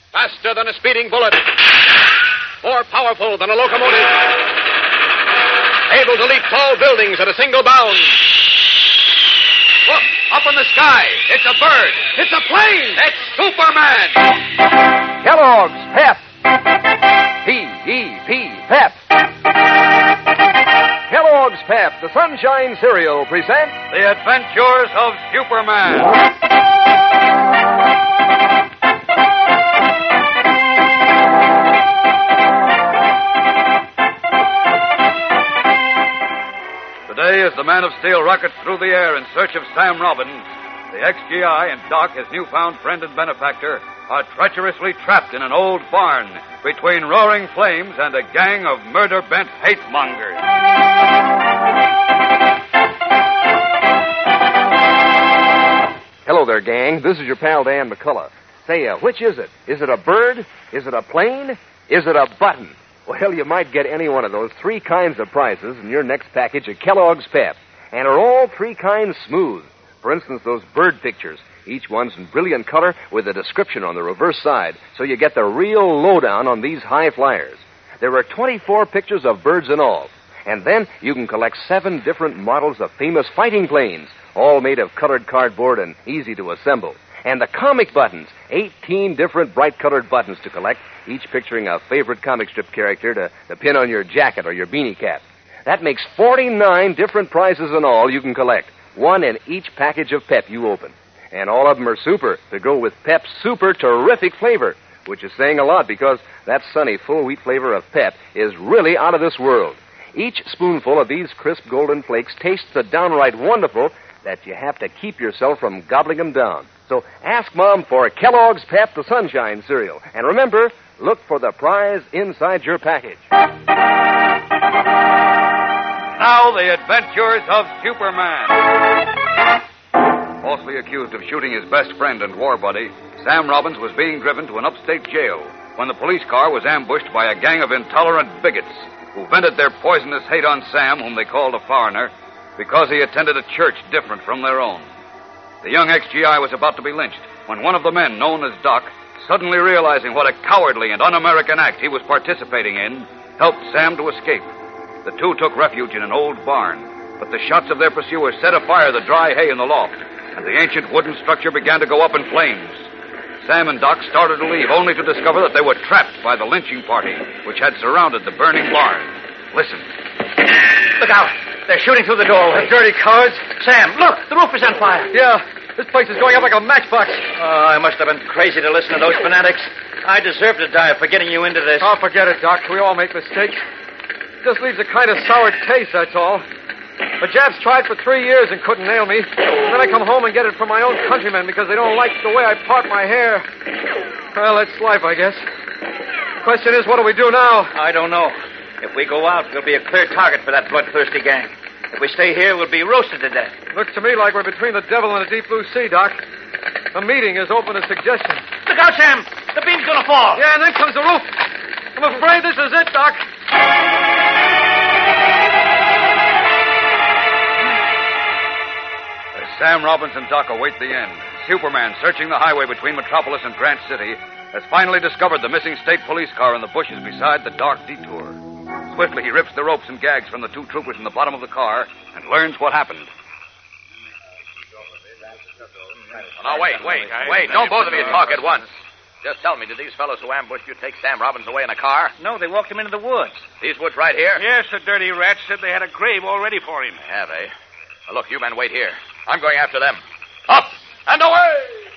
Faster than a speeding bullet. More powerful than a locomotive. Able to leap tall buildings at a single bound. Look, up in the sky. It's a bird. It's a plane. It's Superman. Kellogg's Pep. P-E-P, Pep. Kellogg's Pep, the Sunshine Cereal, presents The Adventures of Superman. Today, as the Man of Steel rockets through the air in search of Sam Robbins, the XGI and Doc, his newfound friend and benefactor, are treacherously trapped in an old barn between roaring flames and a gang of murder-bent hate-mongers. Hello there, gang. This is your pal, Dan McCullough. Say, which is it? Is it a bird? Is it a plane? Is it a button? Well, you might get any one of those three kinds of prizes in your next package of Kellogg's Pep. And are all three kinds smooth. For instance, those bird pictures. Each one's in brilliant color with a description on the reverse side, so you get the real lowdown on these high flyers. There are 24 pictures of birds in all. And then you can collect 7 different models of famous fighting planes, all made of colored cardboard and easy to assemble. And the comic buttons, 18 different bright-colored buttons to collect, each picturing a favorite comic strip character to pin on your jacket or your beanie cap. That makes 49 different prizes in all you can collect, one in each package of Pep you open. And all of them are super to go with Pep's super terrific flavor, which is saying a lot because that sunny full wheat flavor of Pep is really out of this world. Each spoonful of these crisp golden flakes tastes so downright wonderful that you have to keep yourself from gobbling them down. So ask Mom for Kellogg's Pep, the Sunshine Cereal. And remember, look for the prize inside your package. Now, the Adventures of Superman. Falsely accused of shooting his best friend and war buddy, Sam Robbins was being driven to an upstate jail when the police car was ambushed by a gang of intolerant bigots who vented their poisonous hate on Sam, whom they called a foreigner, because he attended a church different from their own. The young XGI was about to be lynched when one of the men, known as Doc, suddenly realizing what a cowardly and un-American act he was participating in, helped Sam to escape. The two took refuge in an old barn, but the shots of their pursuers set afire the dry hay in the loft, and the ancient wooden structure began to go up in flames. Sam and Doc started to leave, only to discover that they were trapped by the lynching party, which had surrounded the burning barn. Listen. Look out. They're shooting through the doorway. The dirty cowards. Sam, look. The roof is on fire. Yeah, this place is going up like a matchbox. Oh, I must have been crazy to listen to those fanatics. I deserve to die for getting you into this. Oh, forget it, Doc. We all make mistakes. Just leaves a kind of sour taste, that's all. The Japs tried for 3 years and couldn't nail me. And then I come home and get it from my own countrymen because they don't like the way I part my hair. Well, that's life, I guess. The question is, what do we do now? I don't know. If we go out, we'll be a clear target for that bloodthirsty gang. If we stay here, we'll be roasted to death. Looks to me like we're between the devil and the deep blue sea, Doc. The meeting is open to suggestion. Look out, Sam! The beam's gonna fall. Yeah, and then comes the roof. I'm afraid this is it, Doc. As Sam Robbins and Doc await the end, Superman, searching the highway between Metropolis and Grant City, has finally discovered the missing state police car in the bushes beside the dark detour. Swiftly, he rips the ropes and gags from the 2 troopers in the bottom of the car and learns what happened. Now, wait. Don't both of you talk at once. Just tell me, did these fellows who ambushed you take Sam Robbins away in a car? No, they walked him into the woods. These woods right here? Yes, the dirty rats said they had a grave all ready for him. Have they? Well, look, you men wait here. I'm going after them. Up and away!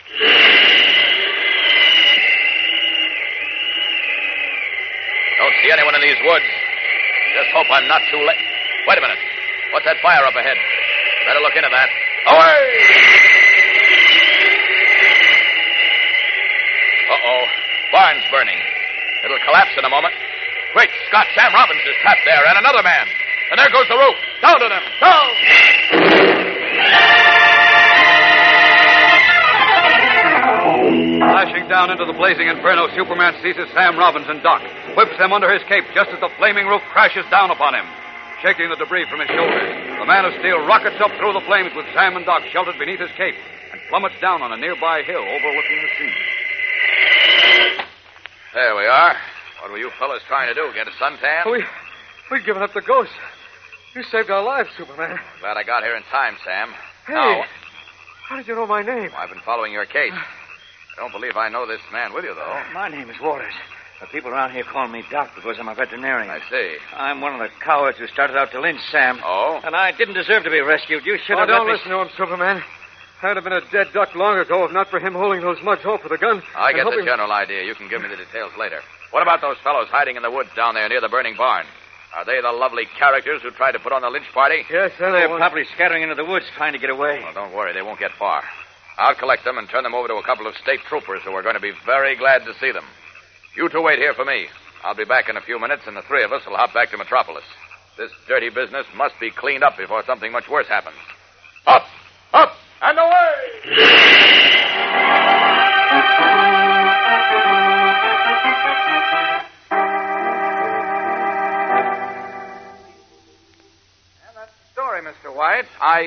Don't see anyone in these woods. Just hope I'm not too late. Wait a minute. What's that fire up ahead? Better look into that. Away! Uh-oh. Barn's burning. It'll collapse in a moment. Great Scott, Sam Robbins is trapped there, and another man. And there goes the roof. Down to them. Down! Flashing down into the blazing inferno, Superman seizes Sam Robbins and Doc, whips them under his cape just as the flaming roof crashes down upon him. Shaking the debris from his shoulders, the Man of Steel rockets up through the flames with Sam and Doc sheltered beneath his cape and plummets down on a nearby hill overlooking the scene. There we are. What were you fellas trying to do? Get a suntan? We've given up the ghost. You saved our lives, Superman. Glad I got here in time, Sam. Hey, Now, how did you know my name? I've been following your case. I don't believe I know this man with you, though. My name is Waters. The people around here call me Doc because I'm a veterinarian. I see. I'm one of the cowards who started out to lynch Sam. Oh? And I didn't deserve to be rescued. You should have don't let me... listen to him, Superman. I'd have been a dead duck long ago if not for him holding those mugs over the gun. I get the general idea. You can give me the details later. What about those fellows hiding in the woods down there near the burning barn? Are they the lovely characters who tried to put on the lynch party? Yes, They're probably scattering into the woods trying to get away. Well, don't worry. They won't get far. I'll collect them and turn them over to a couple of state troopers who are going to be very glad to see them. You two wait here for me. I'll be back in a few minutes, and the three of us will hop back to Metropolis. This dirty business must be cleaned up before something much worse happens. Up! Up! And away! Story, Mr. White.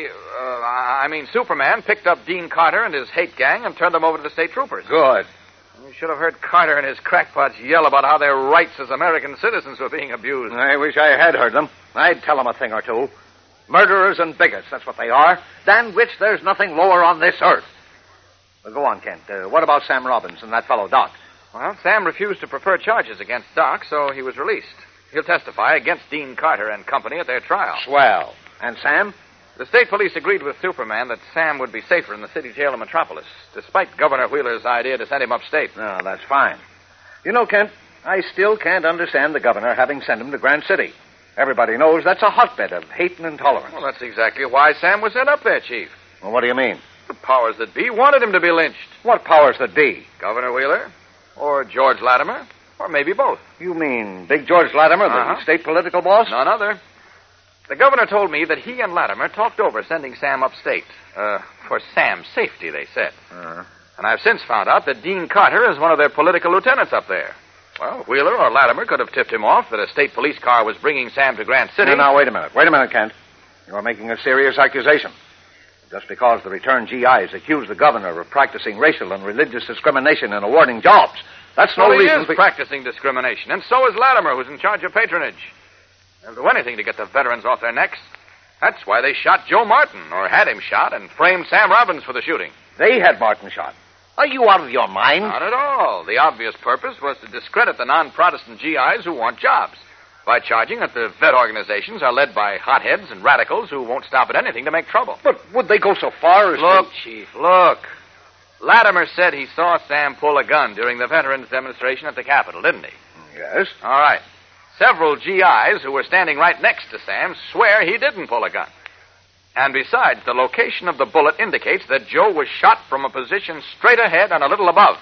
I mean, Superman picked up Dean Carter and his hate gang and turned them over to the state troopers. Good. You should have heard Carter and his crackpots yell about how their rights as American citizens were being abused. I wish I had heard them. I'd tell them a thing or two. Murderers and bigots, that's what they are. Than which there's nothing lower on this earth. Well, go on, Kent. What about Sam Robbins and that fellow, Doc? Well, Sam refused to prefer charges against Doc, so he was released. He'll testify against Dean Carter and company at their trial. Swell. And Sam? The state police agreed with Superman that Sam would be safer in the city jail in Metropolis, despite Governor Wheeler's idea to send him upstate. No, that's fine. You know, Kent, I still can't understand the governor having sent him to Grand City. Everybody knows that's a hotbed of hate and intolerance. Well, that's exactly why Sam was sent up there, Chief. Well, what do you mean? The powers that be wanted him to be lynched. What powers that be? Governor Wheeler, or George Latimer, or maybe both. You mean Big George Latimer, the state political boss? None other. The governor told me that he and Latimer talked over sending Sam upstate. For Sam's safety, they said. And I've since found out that Dean Carter is one of their political lieutenants up there. Well, Wheeler or Latimer could have tipped him off that a state police car was bringing Sam to Grant City. Now, wait a minute. Wait a minute, Kent. You're making a serious accusation. Just because the returned GIs accuse the governor of practicing racial and religious discrimination in awarding jobs, that's no reason he is practicing discrimination, and so is Latimer, who's in charge of patronage. They'll do anything to get the veterans off their necks. That's why they shot Joe Martin, or had him shot, and framed Sam Robbins for the shooting. They had Martin shot. Are you out of your mind? Not at all. The obvious purpose was to discredit the non-Protestant GIs who want jobs by charging that the vet organizations are led by hotheads and radicals who won't stop at anything to make trouble. But would they go so far as Look, Chief, look. Latimer said he saw Sam pull a gun during the veterans demonstration at the Capitol, didn't he? Yes. All right. Several GIs who were standing right next to Sam swear he didn't pull a gun. And besides, the location of the bullet indicates that Joe was shot from a position straight ahead and a little above.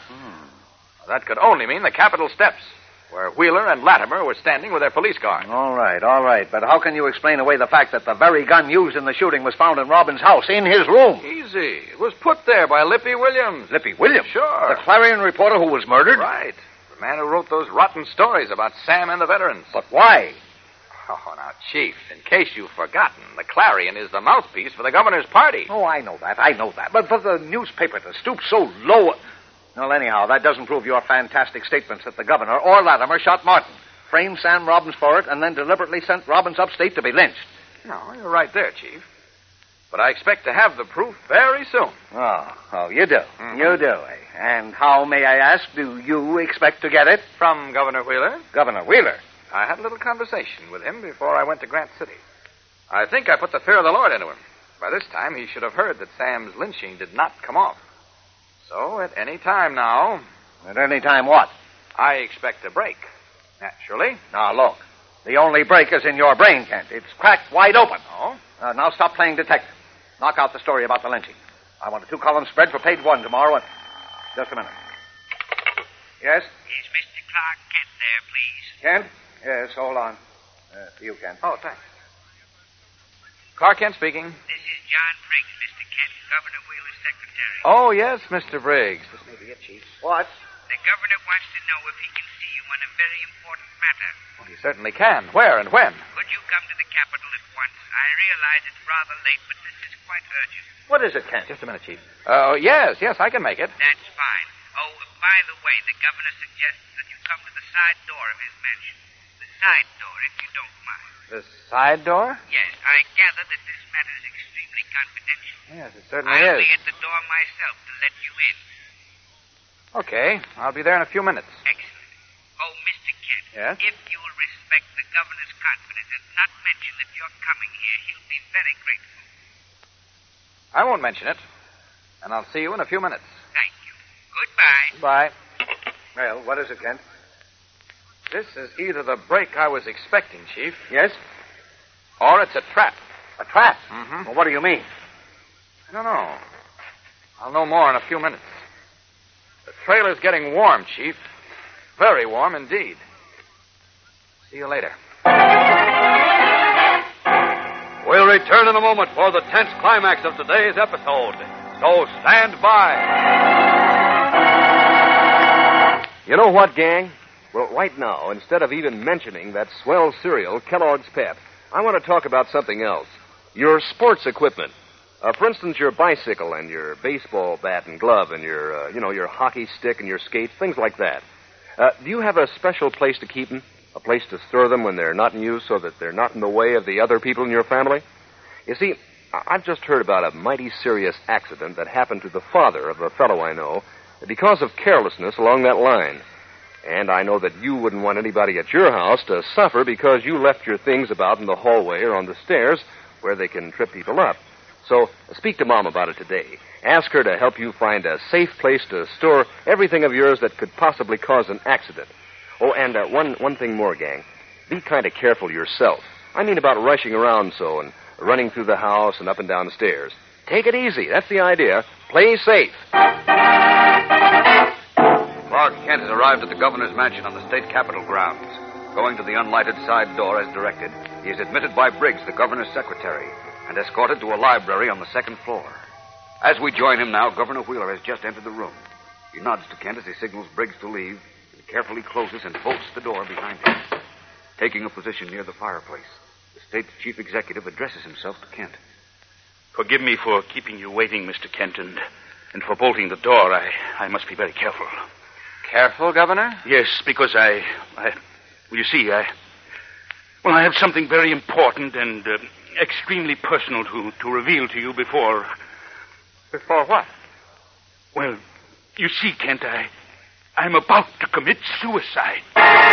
That could only mean the Capitol steps, where Wheeler and Latimer were standing with their police car. All right. But how can you explain away the fact that the very gun used in the shooting was found in Robbins' house, in his room? Easy. It was put there by Lippy Williams. Lippy Williams? Sure. The Clarion reporter who was murdered? Right. The man who wrote those rotten stories about Sam and the veterans. But why? Oh, now, Chief, in case you've forgotten, the Clarion is the mouthpiece for the governor's party. Oh, I know that. But for the newspaper to stoop so low... Well, anyhow, that doesn't prove your fantastic statements that the governor or Latimer shot Martin, framed Sam Robbins for it, and then deliberately sent Robbins upstate to be lynched. No, you're right there, Chief. But I expect to have the proof very soon. Oh, you do. Mm-hmm. You do, eh? And how, may I ask, do you expect to get it? From Governor Wheeler. Governor Wheeler? I had a little conversation with him before I went to Grant City. I think I put the fear of the Lord into him. By this time, he should have heard that Sam's lynching did not come off. So, at any time now... At any time what? I expect a break. Naturally. Now, look. The only break is in your brain, Kent. It's cracked wide open. Oh? Now stop playing detective. Knock out the story about the lynching. I want a 2-column spread for page 1 tomorrow. And... Just a minute. Yes? Is Mr. Clark Kent there, please? Kent? Yes, hold on. You, Kent. Oh, thanks. Clark Kent speaking. This is John Briggs, Mr. Kent, Governor Wheeler's secretary. Oh, yes, Mr. Briggs. This may be it, Chief. What? The governor wants to know if he can see you on a very important matter. Well, he certainly can. Where and when? Could you come to the Capitol at once? I realize it's rather late, but this is quite urgent. What is it, Kent? Just a minute, Chief. Yes, I can make it. That's fine. Oh, by the way, the governor suggests that you come to the side door of his mansion. The side door, if you don't mind. The side door? Yes, I gather that this matter is extremely confidential. Yes, it certainly I'll is. be at the door myself to let you in. Okay, I'll be there in a few minutes. Excellent. Oh, Mr. Kent. Yes? If you will respect the governor's confidence and not mention that you're coming here, he'll be very grateful. I won't mention it. And I'll see you in a few minutes. Thank you. Goodbye. Bye. Well, what is it, Kent? This is either the break I was expecting, Chief, Yes? or it's a trap. A trap? Mm-hmm. Well, what do you mean? I don't know. I'll know more in a few minutes. The trailer's getting warm, Chief. Very warm indeed. See you later. We'll return in a moment for the tense climax of today's episode. So stand by. You know what, gang? Well, right now, instead of even mentioning that swell cereal, Kellogg's Pep, I want to talk about something else. Your sports equipment. For instance, your bicycle and your baseball bat and glove and your hockey stick and your skates, things like that. Do you have a special place to keep them? A place to store them when they're not in use so that they're not in the way of the other people in your family? You see, I've just heard about a mighty serious accident that happened to the father of a fellow I know because of carelessness along that line. And I know that you wouldn't want anybody at your house to suffer because you left your things about in the hallway or on the stairs where they can trip people up. So speak to Mom about it today. Ask her to help you find a safe place to store everything of yours that could possibly cause an accident. Oh, and one thing more, gang. Be kind of careful yourself. I mean about rushing around so and running through the house and up and down the stairs. Take it easy. That's the idea. Play safe. Clark Kent has arrived at the governor's mansion on the state capitol grounds. Going to the unlighted side door as directed, he is admitted by Briggs, the governor's secretary, and escorted to a library on the second floor. As we join him now, Governor Wheeler has just entered the room. He nods to Kent as he signals Briggs to leave, and carefully closes and bolts the door behind him. Taking a position near the fireplace, the state's chief executive addresses himself to Kent. Forgive me for keeping you waiting, Mr. Kent, and for bolting the door. I must be very careful. Careful, Governor? Yes, because you see, I have something very important and extremely personal to reveal to you before... Before what? Well, you see, Kent, I'm about to commit suicide.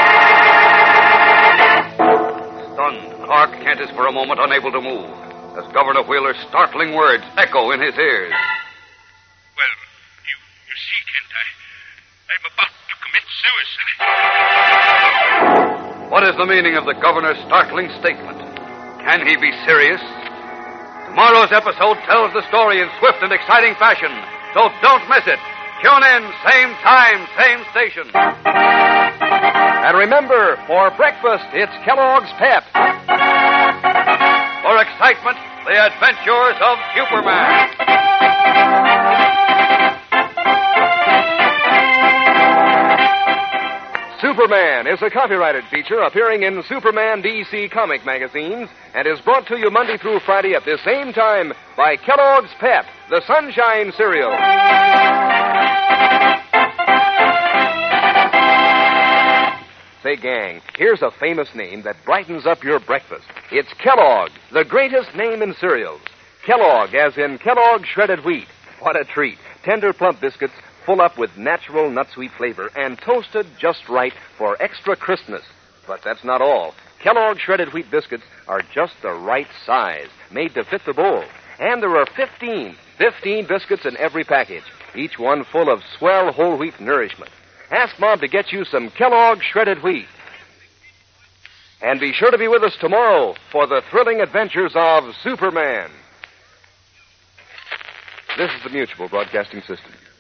Stunned, Clark Kent is for a moment unable to move, as Governor Wheeler's startling words echo in his ears. Well, you see, Kent, I'm about to commit suicide. What is the meaning of the governor's startling statement? Can he be serious? Tomorrow's episode tells the story in swift and exciting fashion, so don't miss it. Tune in, same time, same station. And remember, for breakfast, it's Kellogg's Pep. For excitement, the adventures of Superman. Superman is a copyrighted feature appearing in Superman DC comic magazines and is brought to you Monday through Friday at this same time by Kellogg's Pep, the Sunshine Cereal. Say, gang, here's a famous name that brightens up your breakfast. It's Kellogg, the greatest name in cereals. Kellogg, as in Kellogg shredded wheat. What a treat. Tender, plump biscuits full up with natural nut-sweet flavor and toasted just right for extra crispness. But that's not all. Kellogg shredded wheat biscuits are just the right size, made to fit the bowl. And there are 15 biscuits in every package, each one full of swell whole wheat nourishment. Ask Mom to get you some Kellogg shredded wheat. And be sure to be with us tomorrow for the thrilling adventures of Superman. This is the Mutual Broadcasting System.